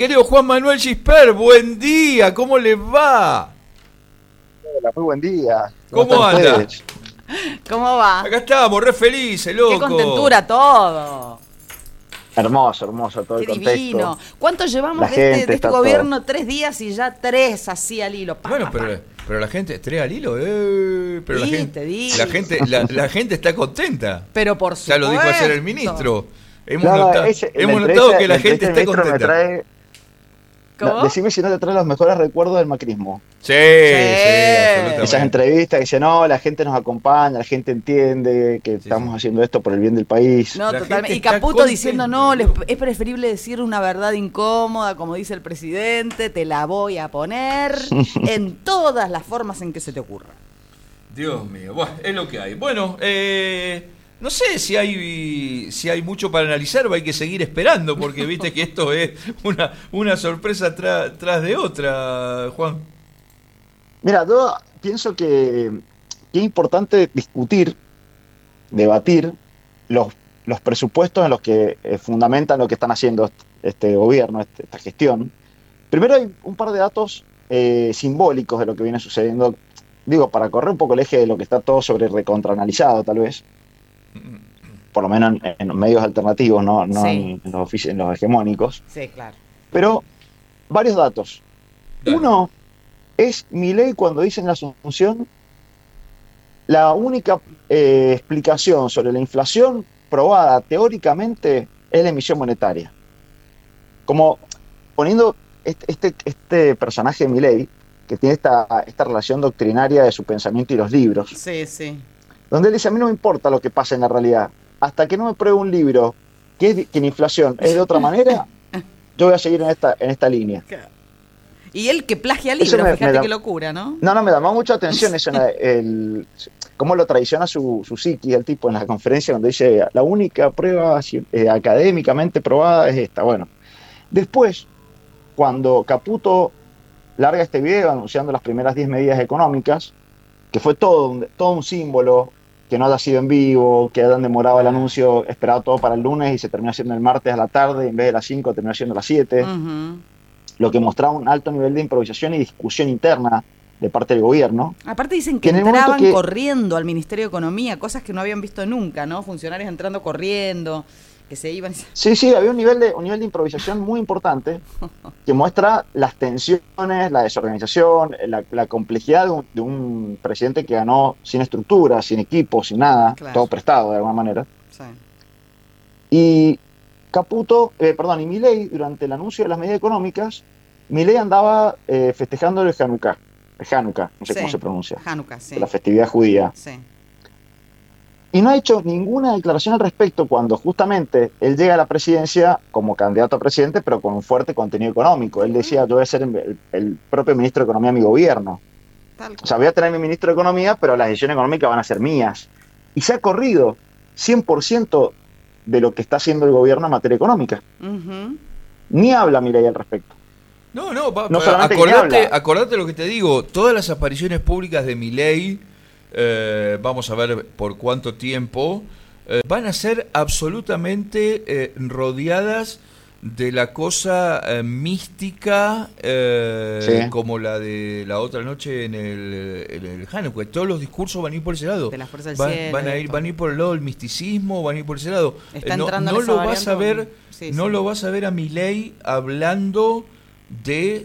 querido Juan Manuel Gisper, buen día, ¿cómo les va? Hola, muy buen día. ¿Cómo anda? Ustedes? ¿Cómo va? Acá estamos, re felices, loco. Qué contentura todo. Hermoso, hermoso todo Qué el contexto. divino. ¿Cuánto llevamos La de gente este está gobierno? 3 días y ya 3 así al hilo. Bueno, pero la gente, tres al hilo, pero la Sí, gente, te digo. la gente está contenta. Pero por Ya supuesto. lo dijo ayer el ministro. Hemos No, notado, hemos notado que la gente está contenta. ¿Cómo? Decime si no te trae los mejores recuerdos del macrismo. Sí, Esas absolutamente. entrevistas que dicen, no, la gente nos acompaña, la gente entiende que estamos haciendo esto por el bien del país. No, La totalmente. gente Y está Caputo contenta. diciendo, no, es preferible decir una verdad incómoda, como dice el presidente, te la voy a poner en todas las formas en que se te ocurra. Dios mío, bueno, es lo que hay. Bueno, no sé si hay mucho para analizar, hay que seguir esperando, porque viste que esto es una sorpresa tras de otra, Juan. Mira, yo pienso que es importante discutir, debatir los presupuestos en los que fundamentan lo que están haciendo este gobierno, esta gestión. Primero hay un par de datos simbólicos de lo que viene sucediendo, digo, para correr un poco el eje de lo que está todo sobre recontraanalizado, tal vez, por lo menos en los medios alternativos, no Sí. en los hegemónicos, Sí, claro. pero varios datos. Dale. Uno es Milei cuando dice en la Asunción la única explicación sobre la inflación probada teóricamente es la emisión monetaria. Como poniendo este personaje de Milei, que tiene esta relación doctrinaria de su pensamiento y los libros, Sí, sí. donde él dice, a mí no me importa lo que pasa en la realidad, hasta que no me pruebe un libro que la inflación es de otra manera, yo voy a seguir en esta línea. Y él que plagia Eso libros, me fíjate da- qué locura, ¿no? No, me llamó mucha atención eso, cómo lo traiciona su psiqui, el tipo en la conferencia donde dice, la única prueba académicamente probada es esta. Bueno, después, cuando Caputo larga este video anunciando las primeras 10 medidas económicas, que fue todo un símbolo, que no haya sido en vivo, que hayan demorado el anuncio, esperado todo para el lunes y se terminó haciendo el martes a la tarde, y en vez de las 5 terminó siendo las 7. Ujú. Lo que mostraba un alto nivel de improvisación y discusión interna de parte del gobierno. Aparte dicen que Que en el momento entraban que- corriendo al Ministerio de Economía, cosas que no habían visto nunca, ¿no? Funcionarios entrando corriendo, que se iban... Sí, había un nivel de improvisación muy importante que muestra las tensiones, la desorganización, la complejidad de un presidente que ganó sin estructura, sin equipo, sin nada, Claro. todo prestado de alguna manera. Sí. Y y Milei, durante el anuncio de las medidas económicas, Milei andaba festejando el Hanukkah, no sé Sí. cómo se pronuncia, Hanukkah, sí. la festividad judía. Sí. Y no ha hecho ninguna declaración al respecto cuando justamente él llega a la presidencia como candidato a presidente, pero con un fuerte contenido económico. Él decía, yo voy a ser el propio ministro de Economía de mi gobierno. Tal O sea, voy a tener mi ministro de Economía, pero las decisiones económicas van a ser mías. Y se ha corrido 100% de lo que está haciendo el gobierno en materia económica. Ujú. Ni habla Milei al respecto. No, No solamente que habla. acordate lo que te digo, todas las apariciones públicas de Milei, vamos a ver por cuánto tiempo, van a ser absolutamente rodeadas de la cosa mística, Sí. como la de la otra noche en el Hanukkah. Todos los discursos van a ir por ese lado. De la fuerza del Van, cielo van a y ir, todo. van a ir por el lado del misticismo, van a ir por ese lado. Está No, entrando en no esa lo vas a variante. ver, Sí, no sí. lo vas a ver a Milei hablando de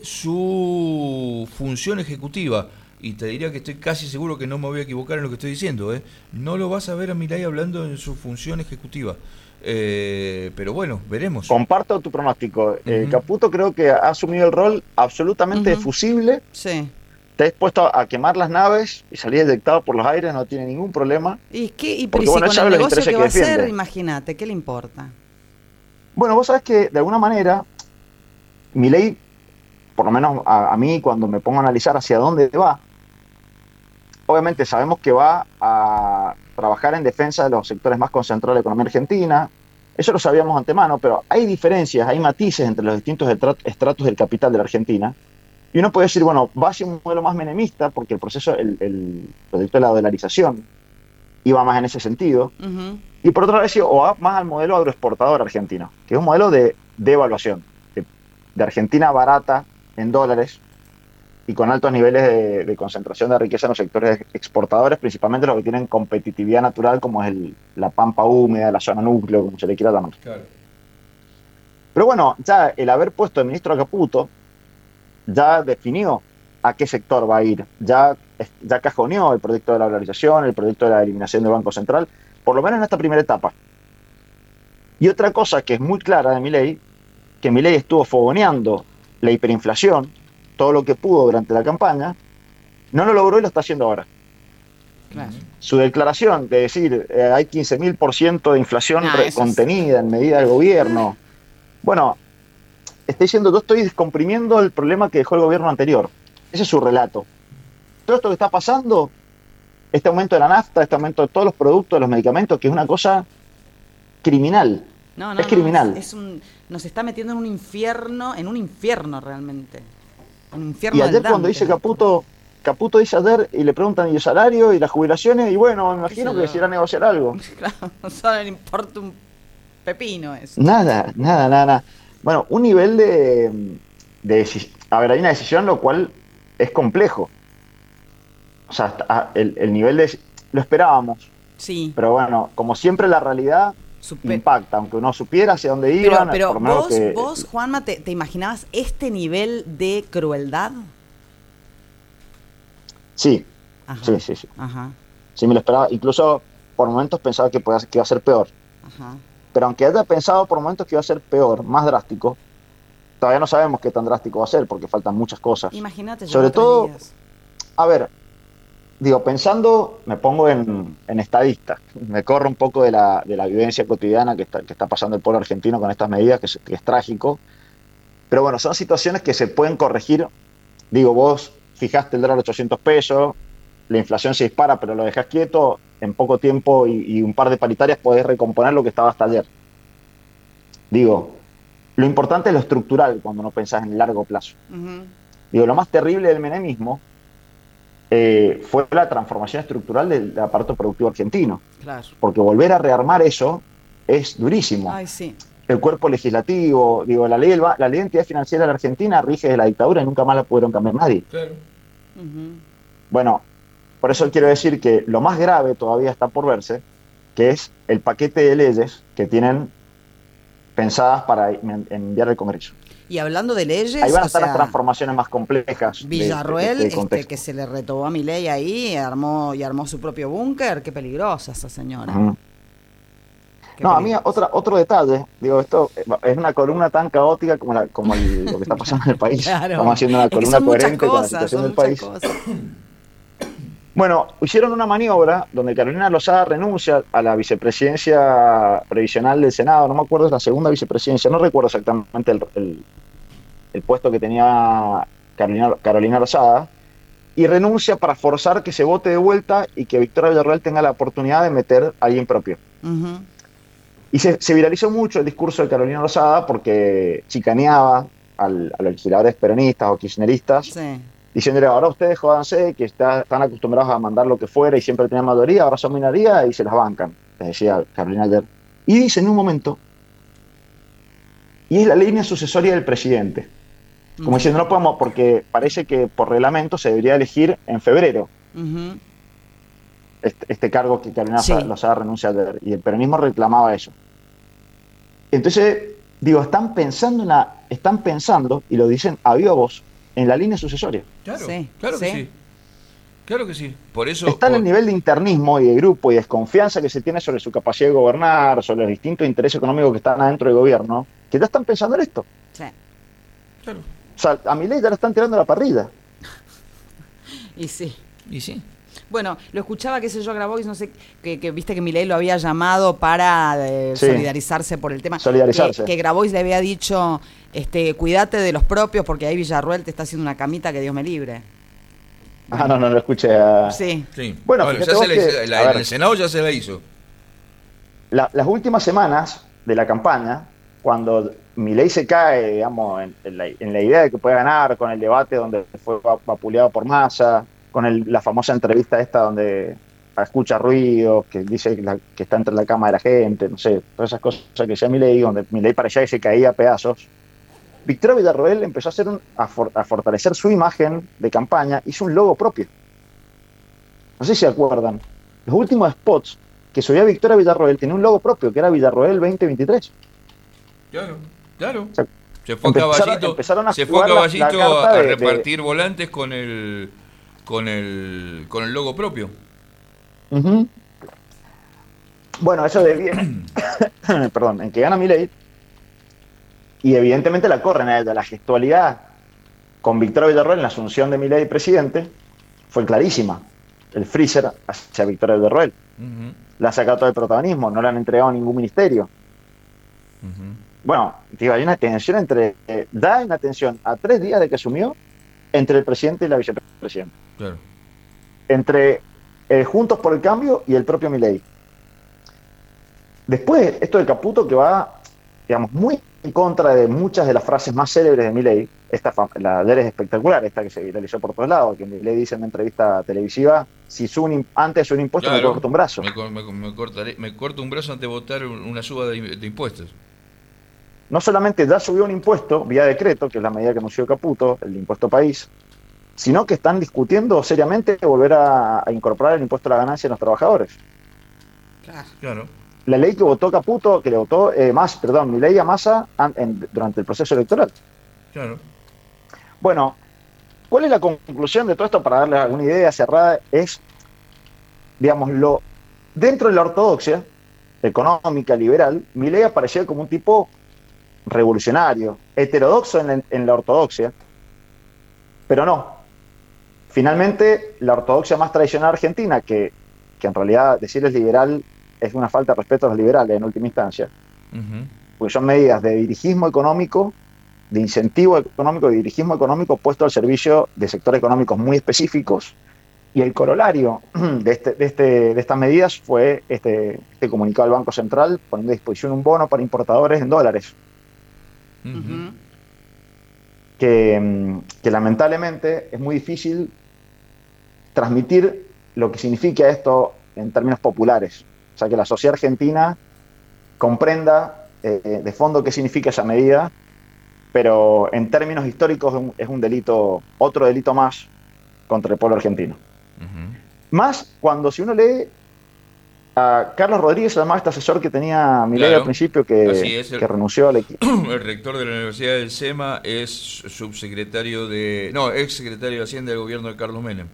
su función ejecutiva. Y te diría que estoy casi seguro que no me voy a equivocar en lo que estoy diciendo, ¿eh? No lo vas a ver a Milei hablando en su función ejecutiva. Pero bueno, veremos. Comparto tu pronóstico. Ujú. Caputo creo que ha asumido el rol absolutamente Ujú. efusible. Sí. Está dispuesto a quemar las naves y salir eyectado por los aires, no tiene ningún problema. ¿Y qué? ¿Y Porque, pero si bueno, él con sabe el los negocio intereses que que va a hacer? defiende. Imagínate, ¿qué le importa? Bueno, vos sabés que de alguna manera, Milei, por lo menos a mí, cuando me pongo a analizar hacia dónde va, obviamente sabemos que va a trabajar en defensa de los sectores más concentrados de la economía argentina. Eso lo sabíamos antemano, pero hay diferencias, hay matices entre los distintos estratos del capital de la Argentina. Y uno puede decir, bueno, va hacia un modelo más menemista, porque el proceso, el proyecto de la dolarización iba más en ese sentido. Ujú. Y por otra vez, o va más al modelo agroexportador argentino, que es un modelo de devaluación, de de Argentina barata en dólares y con altos niveles de concentración de riqueza en los sectores exportadores, principalmente los que tienen competitividad natural, como es la pampa húmeda, la zona núcleo, como se le quiera llamar. Claro. Pero bueno, ya el haber puesto el ministro Caputo ya definió a qué sector va a ir, ya cajoneó el proyecto de la dolarización, el proyecto de la eliminación del Banco Central, por lo menos en esta primera etapa. Y otra cosa que es muy clara de Milei, que Milei estuvo fogoneando la hiperinflación, todo lo que pudo durante la campaña, no lo logró y lo está haciendo ahora. Claro. Su declaración de decir hay 15.000% de inflación contenida en medida del gobierno, bueno, está diciendo yo estoy descomprimiendo el problema que dejó el gobierno anterior. Ese es su relato. Todo esto que está pasando, este aumento de la nafta, este aumento de todos los productos, de los medicamentos, que es una cosa criminal. Es criminal. Nos está metiendo en un infierno realmente. Un infierno. Y ayer cuando dice Caputo dice ayer y le preguntan y el salario y las jubilaciones, y bueno, me imagino que se irá a negociar algo. Claro, solo le importa un pepino eso. Nada. Bueno, un nivel a ver, hay una decisión lo cual es complejo. O sea, el nivel lo esperábamos. Sí. Pero bueno, como siempre la realidad impacta, aunque uno supiera hacia dónde iban. Pero por lo menos vos, Juanma, ¿te imaginabas este nivel de crueldad? Sí. Ajá. Sí. Ajá. Sí, me lo esperaba. Incluso por momentos pensaba que iba a ser peor. Ajá. Pero aunque haya pensado por momentos que iba a ser peor, más drástico, todavía no sabemos qué tan drástico va a ser porque faltan muchas cosas. Imagínate. Sobre todo, a ver, pensando, me pongo en estadista, me corro un poco de la vivencia cotidiana que está pasando el pueblo argentino con estas medidas, que es trágico. Pero bueno, son situaciones que se pueden corregir. Vos fijaste el dólar a 800 pesos, la inflación se dispara, pero lo dejás quieto, en poco tiempo y un par de paritarias podés recomponer lo que estaba hasta ayer. Lo importante es lo estructural cuando no pensás en largo plazo. Uh-huh. Lo más terrible del menemismo fue la transformación estructural del aparato productivo argentino. Claro. Porque volver a rearmar eso es durísimo. Ay, sí. El cuerpo legislativo, la ley de entidad financiera de la Argentina rige de la dictadura y nunca más la pudieron cambiar nadie. Claro. Uh-huh. Bueno, por eso quiero decir que lo más grave todavía está por verse, que es el paquete de leyes que tienen pensadas para enviar al Congreso. Y hablando de leyes, ahí van a estar las transformaciones más complejas. Villarroel, que se le retobó a Milei ahí, armó su propio búnker. Qué peligrosa esa señora. Uh-huh. A mí otro detalle, esto es una columna tan caótica como lo que está pasando en el país. Claro. Estamos haciendo una columna coherente con la situación del país. Cosas. Bueno, hicieron una maniobra donde Carolina Lozada renuncia a la vicepresidencia previsional del Senado, no me acuerdo, es la segunda vicepresidencia, no recuerdo exactamente el puesto que tenía Carolina Lozada, y renuncia para forzar que se vote de vuelta y que Victoria Villarroel tenga la oportunidad de meter a alguien propio. Uh-huh. Y se viralizó mucho el discurso de Carolina Lozada porque chicaneaba a los legisladores peronistas o kirchneristas, sí, diciéndole, ahora ustedes jódanse, que están acostumbrados a mandar lo que fuera y siempre tenían mayoría, ahora son minoría y se las bancan, les decía Carolina ayer. Y dice en un momento, y es la línea sucesoria del presidente. Como diciendo, no podemos, porque parece que por reglamento se debería elegir en febrero. Uh-huh. Este cargo que Carolina Sí. Lozada renuncia ayer, y el peronismo reclamaba eso. Entonces, están pensando, y lo dicen a viva voz, en la línea sucesoria. Claro, Sí, claro que sí. sí. Claro que sí. Por eso. Está en el nivel de internismo y de grupo y desconfianza que se tiene sobre su capacidad de gobernar, sobre los distintos intereses económicos que están adentro del gobierno, que ya están pensando en esto. Sí. Claro. O sea, a Milei ya le están tirando la parrilla. Y sí. Y sí. Bueno, lo escuchaba, qué sé yo, Grabois, no sé, que viste que Milei lo había llamado para Sí. solidarizarse por el tema. Solidarizarse. Que Grabois le había dicho, cuídate de los propios porque ahí Villarroel te está haciendo una camita que Dios me libre. No lo escuché. Sí. Sí. Bueno, ya fíjate se vos la que, hizo, a ver, en el Senado ya se la hizo. Las últimas semanas de la campaña, cuando Milei se cae, digamos, en la idea de que puede ganar, con el debate donde fue vapuleado por Massa, con la famosa entrevista esta donde escucha ruidos, que dice que está entre la cama de la gente, no sé, todas esas cosas que decía Milei, donde Milei parecía que se caía a pedazos. Victoria Villarroel empezó a fortalecer su imagen de campaña, hizo un logo propio. No sé si se acuerdan. Los últimos spots que subía Victoria Villarroel tenía un logo propio, que era Villarroel 2023. Claro, claro. O sea, Se fue a Caballito, empezaron a se fue a, jugar Caballito a de repartir volantes con el logo propio. Uh-huh. Bueno, eso viene perdón, en que gana Milei, y evidentemente la corren a ella. La gestualidad con Victoria Villarroel en la asunción de Milei presidente fue clarísima. El freezer hacia Victoria Villarroel. Uh-huh. La ha sacado todo el protagonismo, no le han entregado ningún ministerio. Uh-huh. Bueno, digo, hay una tensión da una tensión a 3 días de que asumió entre el presidente y la vicepresidenta. Claro. Entre Juntos por el Cambio y el propio Milei. Después, esto de Caputo, que va, digamos, muy en contra de muchas de las frases más célebres de Milei. La de él es espectacular, esta que se viralizó por todos lados, que Milei dice en una entrevista televisiva: si antes un impuesto, claro, me corto un brazo. Me corto un brazo antes de votar una suba de impuestos. No solamente ya subió un impuesto vía decreto, que es la medida que anunció Caputo, el impuesto país, sino que están discutiendo seriamente volver a incorporar el impuesto a la ganancia en los trabajadores. Claro. La ley que votó Caputo, que le votó Milei a Massa durante el proceso electoral. Claro. Bueno, ¿cuál es la conclusión de todo esto? Para darles alguna idea cerrada, es, digamos, dentro de la ortodoxia económica, liberal, Milei aparecía como un tipo revolucionario, heterodoxo en la ortodoxia, pero no. Finalmente, la ortodoxia más tradicional argentina, que en realidad decirles liberal es una falta de respeto a los liberales en última instancia, Uh-huh. porque son medidas de dirigismo económico, de incentivo económico, de dirigismo económico puesto al servicio de sectores económicos muy específicos, y el corolario de estas medidas fue este comunicado del Banco Central poniendo a disposición un bono para importadores en dólares. Uh-huh. Que lamentablemente es muy difícil transmitir lo que significa esto en términos populares. O sea, que la sociedad argentina comprenda de fondo qué significa esa medida, pero en términos históricos es un delito, otro delito más contra el pueblo argentino. Uh-huh. Más cuando, si uno lee a Carlos Rodríguez, además este asesor que tenía Milei al principio, que renunció al equipo. El rector de la Universidad del SEMA es subsecretario ex secretario de Hacienda del gobierno de Carlos Menem.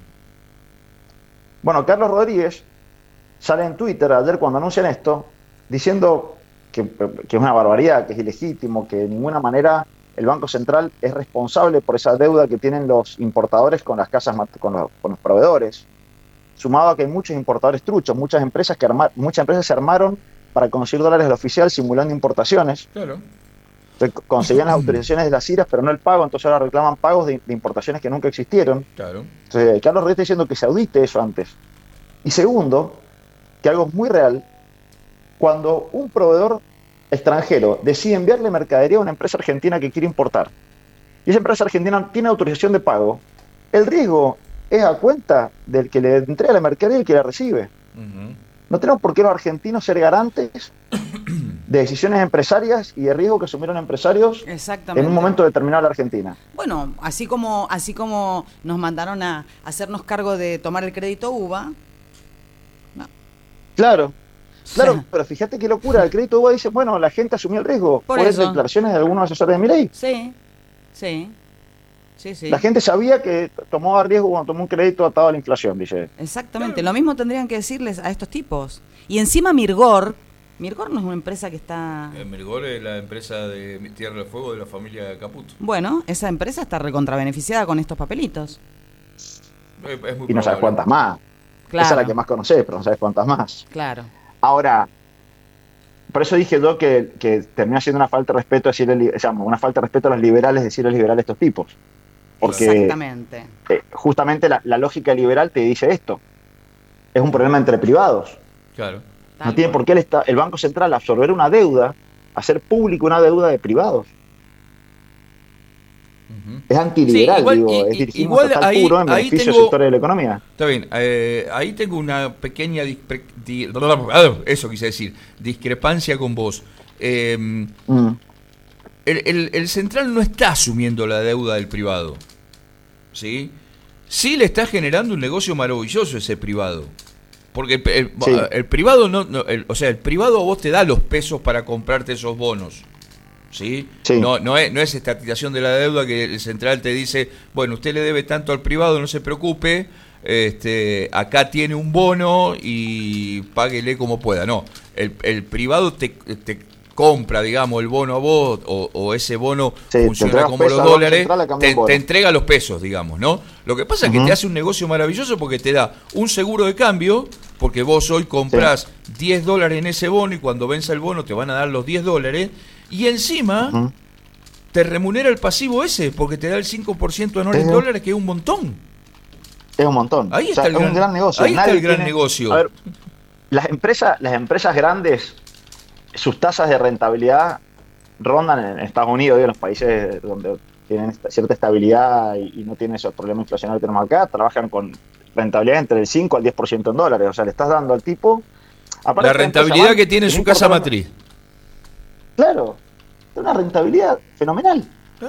Bueno, Carlos Rodríguez sale en Twitter ayer cuando anuncian esto, diciendo que es una barbaridad, que es ilegítimo, que de ninguna manera el Banco Central es responsable por esa deuda que tienen los importadores con las casas, con los proveedores, sumado a que hay muchos importadores truchos, muchas empresas se armaron para conseguir dólares al oficial simulando importaciones. Claro. Entonces, conseguían las autorizaciones de las IRAs, pero no el pago, entonces ahora reclaman pagos de importaciones que nunca existieron. Claro. Entonces, Carlos Rodríguez está diciendo que se audite eso antes. Y segundo, que algo muy real, cuando un proveedor extranjero decide enviarle mercadería a una empresa argentina que quiere importar, y esa empresa argentina tiene autorización de pago, el riesgo es a cuenta del que le entrega la mercadería y el que la recibe. Uh-huh. No tenemos por qué los argentinos ser garantes de decisiones empresarias y de riesgo que asumieron empresarios en un momento determinado en la Argentina. Bueno, así como nos mandaron a hacernos cargo de tomar el crédito UBA. No. Claro, pero fíjate qué locura. El crédito UBA dice, bueno, la gente asumió el riesgo por declaraciones de algunos asesores de Milei. Sí. La gente sabía que tomaba riesgo cuando tomó un crédito atado a la inflación, dice. Exactamente, lo mismo tendrían que decirles a estos tipos. Y encima Mirgor no es una empresa que está... Mirgor es la empresa de Tierra del Fuego de la familia Caputo. Bueno, esa empresa está recontrabeneficiada con estos papelitos. Es muy y no sabes cuántas más. Claro. Esa es la que más conocés, pero no sabes cuántas más. Claro. Ahora, por eso dije yo que termina siendo una falta de respeto una falta de respeto a los liberales decirles liberales a estos tipos. Porque exactamente. Justamente la lógica liberal te dice esto. Es un problema entre privados. Claro. No tiene por qué el Banco Central absorber una deuda, hacer público una deuda de privados. Uh-huh. Es antiliberal, es dirigismo total puro en beneficio de sectores de la economía. Está bien, ahí tengo una pequeña discrepancia con vos. el central no está asumiendo la deuda del privado, ¿sí? Sí le está generando un negocio maravilloso ese privado. Porque el privado o sea, el privado a vos te da los pesos para comprarte esos bonos. ¿Sí? Sí. No es estatización de la deuda que el central te dice, bueno, usted le debe tanto al privado, no se preocupe, acá tiene un bono y páguele como pueda. No, el privado te compra, digamos, el bono a vos, o ese bono funciona como los dólares, te entrega los pesos, digamos, ¿no? Lo que pasa es que te hace un negocio maravilloso porque te da un seguro de cambio, porque vos hoy comprás $10 en ese bono y cuando venza el bono te van a dar los $10, y encima te remunera el pasivo ese, porque te da el 5% anual en dólares, que es un montón. Es un montón. Ahí está es un gran negocio. Ahí está el gran negocio. A ver, las empresas grandes, sus tasas de rentabilidad rondan en Estados Unidos y en los países donde tienen cierta estabilidad y no tienen esos problemas inflacionarios que tenemos acá, trabajan con rentabilidad entre el 5 al 10% en dólares. O sea, le estás dando al tipo... La rentabilidad que tiene su casa matriz. Claro, es una rentabilidad fenomenal.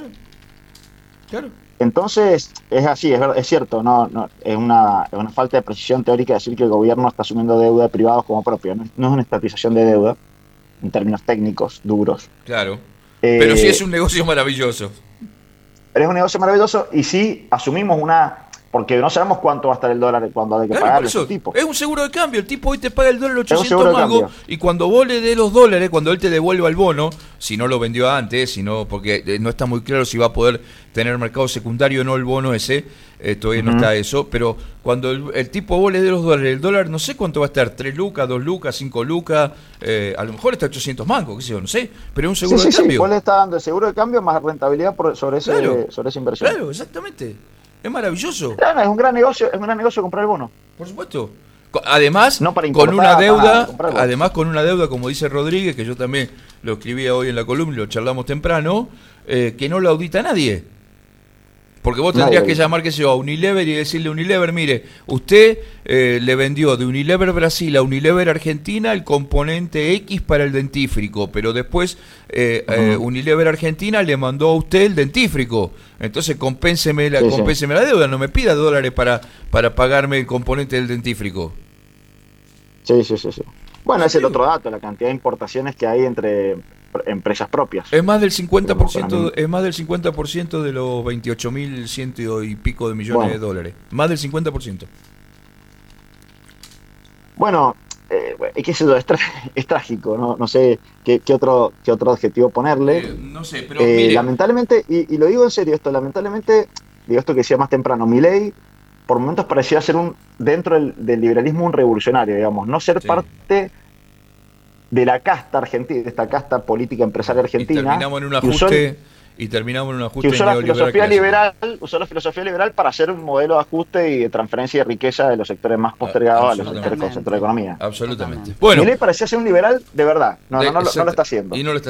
Claro. Entonces, es así, es cierto, no es una falta de precisión teórica decir que el gobierno está asumiendo deuda de privados como propia. No es una estatización de deuda, en términos técnicos, duros. Claro, pero sí es un negocio maravilloso. Pero es un negocio maravilloso y sí asumimos porque no sabemos cuánto va a estar el dólar cuando hay que pagarle a ese tipo. Es un seguro de cambio, el tipo hoy te paga el dólar 800 mangos y cuando vos le des los dólares, cuando él te devuelva el bono, si no lo vendió antes, porque no está muy claro si va a poder tener mercado secundario o no el bono ese, todavía no está eso, pero cuando el tipo vos le des los dólares, el dólar no sé cuánto va a estar, 3 lucas, 2 lucas, 5 lucas, a lo mejor está 800 mangos, qué sé yo, no sé, pero es un seguro de cambio. Sí, vos le estás dando el seguro de cambio más rentabilidad sobre esa inversión. Claro, exactamente. Es maravilloso. Claro, es un gran negocio comprar el bono. Por supuesto. Además, no para con una deuda, como dice Rodríguez, que yo también lo escribía hoy en la columna y lo charlamos temprano, que no lo audita nadie. Porque vos tendrías que llamar, qué sé yo, a Unilever y decirle a Unilever, mire, usted le vendió de Unilever Brasil a Unilever Argentina el componente X para el dentífrico, pero después Unilever Argentina le mandó a usted el dentífrico. Entonces compénseme la deuda, no me pida dólares para pagarme el componente del dentífrico. Sí. Bueno, es el otro dato, la cantidad de importaciones que hay entre empresas propias. Es más del 50% de los 28.100 y pico de millones de dólares. Más del 50%. Bueno, qué sé yo, es trágico, no sé qué otro adjetivo ponerle. No sé, pero mire. Lamentablemente, y lo digo en serio lamentablemente, digo esto que decía más temprano, Milei por momentos parecía ser dentro del liberalismo un revolucionario, digamos, no ser parte de la casta argentina, de esta casta política empresaria argentina. Y terminamos en un ajuste usó la filosofía liberal para hacer un modelo de ajuste y de transferencia de riqueza de los sectores más postergados a los sectores con centro de economía. Absolutamente. Bueno, Milei parecía ser un liberal de verdad, no lo está haciendo. Y no lo está